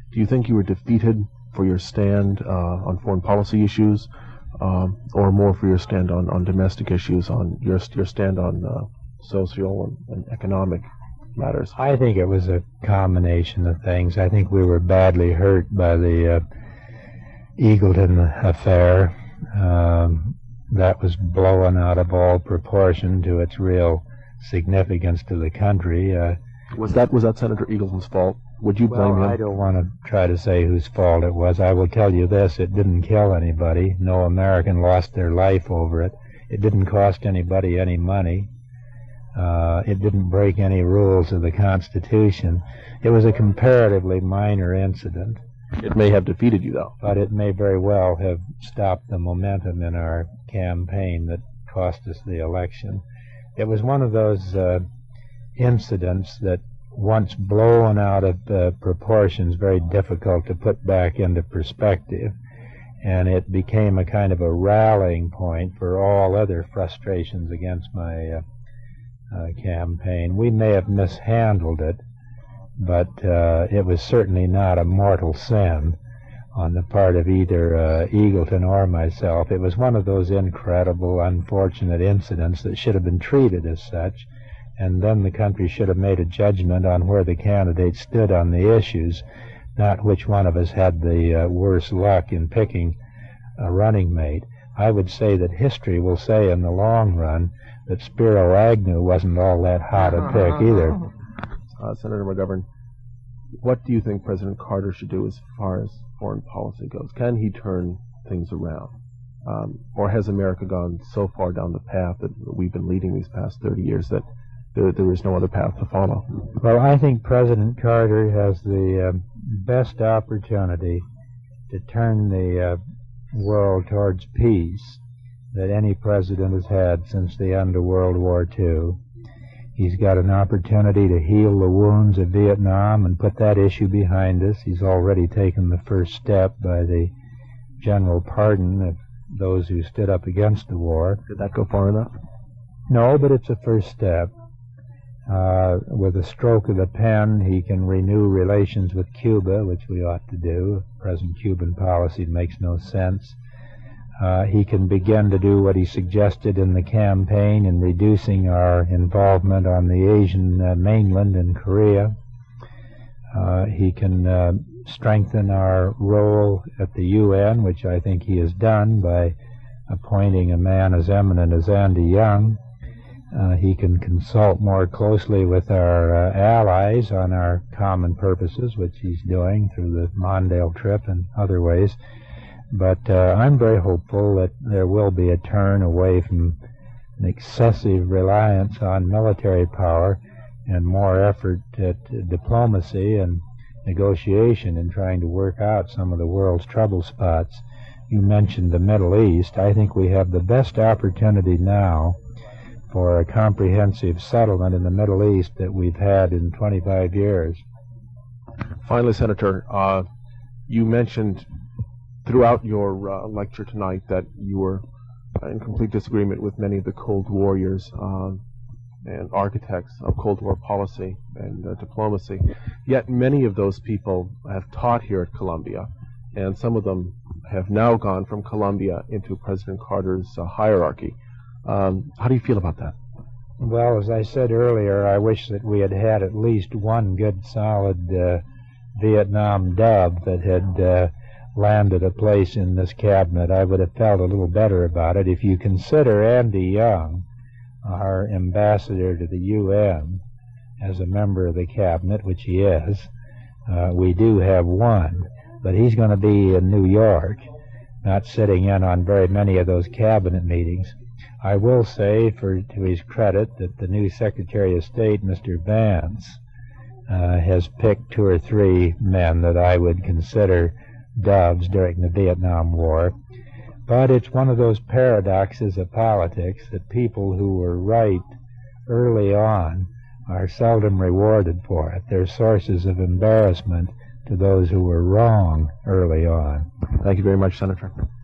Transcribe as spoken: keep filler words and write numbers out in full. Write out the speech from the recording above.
Do you think you were defeated for your stand uh, on foreign policy issues, um, or more for your stand on, on domestic issues, on your your stand on uh, social and, and economic matters? I think it was a combination of things. I think we were badly hurt by the uh, Eagleton affair. Um, that was blown out of all proportion to its real significance to the country. Uh, was that was that Senator Eagleton's fault? Would you blame well, him? I don't want to try to say whose fault it was. I will tell you this: it didn't kill anybody. No American lost their life over it. It didn't cost anybody any money. Uh, it didn't break any rules of the Constitution. It was a comparatively minor incident. It may have defeated you, though. But it may very well have stopped the momentum in our campaign that cost us the election. It was one of those uh, incidents that, once blown out of uh, proportions, very difficult to put back into perspective. And it became a kind of a rallying point for all other frustrations against my uh, Uh, campaign. We may have mishandled it, but uh, it was certainly not a mortal sin on the part of either uh, Eagleton or myself. It was one of those incredible, unfortunate incidents that should have been treated as such, and then the country should have made a judgment on where the candidates stood on the issues, not which one of us had the uh, worse luck in picking a running mate. I would say that history will say in the long run that Spiro Agnew wasn't all that hot a pick either. Uh, Senator McGovern, what do you think President Carter should do as far as foreign policy goes? Can he turn things around? Um, or has America gone so far down the path that we've been leading these past thirty years that there, there is no other path to follow? Well, I think President Carter has the uh, best opportunity to turn the uh, world towards peace that any president has had since the end of World War Two. He's got an opportunity to heal the wounds of Vietnam and put that issue behind us. He's already taken the first step by the general pardon of those who stood up against the war. Did that go far enough? No, but it's a first step. Uh, with a stroke of the pen, he can renew relations with Cuba, which we ought to do. Present Cuban policy makes no sense. Uh, he can begin to do what he suggested in the campaign in reducing our involvement on the Asian uh, mainland in Korea. Uh, he can uh, strengthen our role at the U N, which I think he has done by appointing a man as eminent as Andy Young. Uh, he can consult more closely with our uh, allies on our common purposes, which he's doing through the Mondale trip and other ways. But uh, I'm very hopeful that there will be a turn away from an excessive reliance on military power and more effort at diplomacy and negotiation in trying to work out some of the world's trouble spots. You mentioned the Middle East. I think we have the best opportunity now for a comprehensive settlement in the Middle East that we've had in twenty-five years. Finally, Senator, uh, you mentioned throughout your uh, lecture tonight that you were in complete disagreement with many of the Cold Warriors uh, and architects of Cold War policy and uh, diplomacy. Yet many of those people have taught here at Columbia, and some of them have now gone from Columbia into President Carter's uh, hierarchy. Um, how do you feel about that? Well, as I said earlier, I wish that we had had at least one good, solid uh, Vietnam dub that had uh, landed a place in this cabinet. I would have felt a little better about it. If you consider Andy Young, our ambassador to the U N, as a member of the cabinet, which he is, uh, we do have one, but he's going to be in New York, not sitting in on very many of those cabinet meetings. I will say, for to his credit, that the new Secretary of State, Mister Vance, uh, has picked two or three men that I would consider doves during the Vietnam War. But it's one of those paradoxes of politics that people who were right early on are seldom rewarded for it. They're sources of embarrassment to those who were wrong early on. Thank you very much, Senator.